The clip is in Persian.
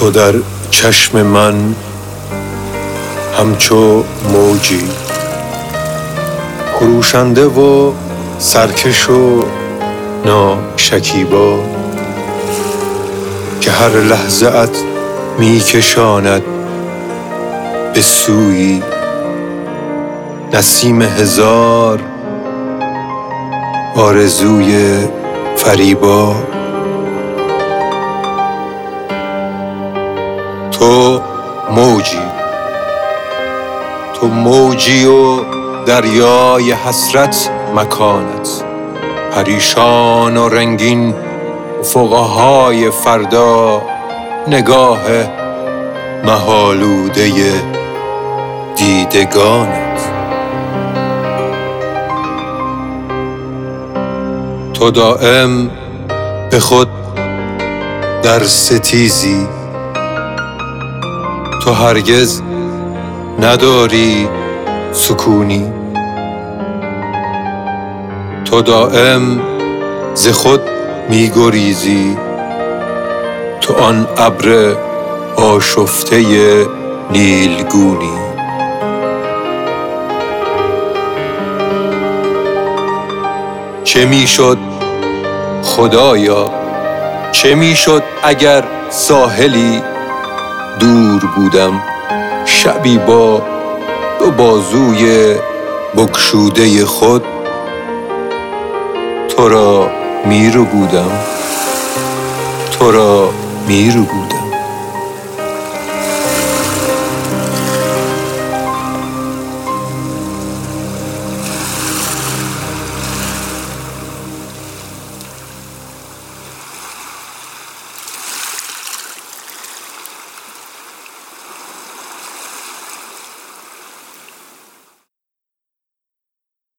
تو در چشم من همچو موجی خروشنده و سرکش و ناشکیبا که هر لحظه ات می کشاند به سویی نسیم هزار آرزوی فریبا. تو موجی و دریای حسرت مکانت، پریشان و رنگین افقهای فردا نگاه محالوده دیدگانت. تو دائم به خود در ستیزی، تو هرگز نداری سکونی، تو دائم ز خود می گریزی، تو آن ابر آشفته نیلگونی. چه می شد خدایا، چه می شد اگر ساحلی دور بودم، شبی با دو بازوی بگشوده خود تو را می ربودم، تو را می ربودم.